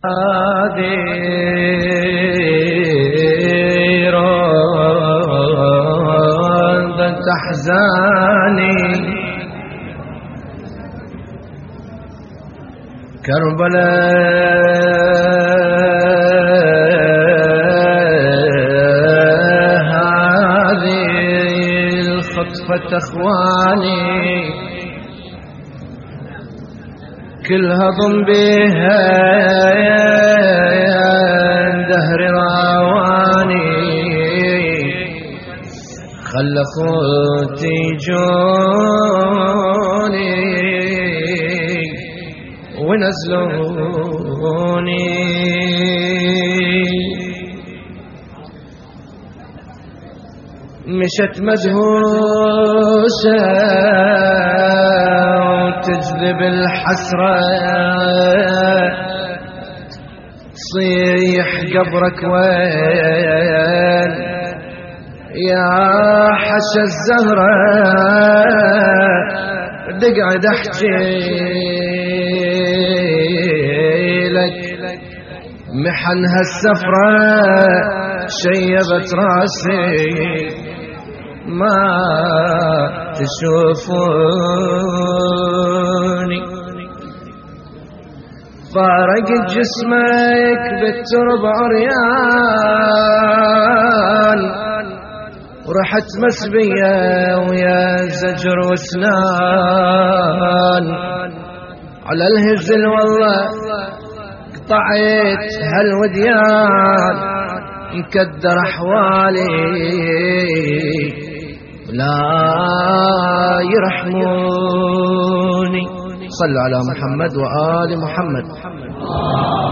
راندت أحزاني كربلاء هذه الخطفة أخواني كلها ضم بها دهر راواني خل اخوتي جوني ونزلوني مشت مدهوسة وتجذب الحسرة صيح قبرك وين يا حش الزهرة تقعد احكي لك محن هالسفرة شيبت راسي ما تشوفوني فارق جسمك بالترب عريان ورحت مسبية ويا زجر وسنان على الهزل والله قطعت هالوديان مكدر احوالي لا يرحموني. صلوا على محمد وآل محمد.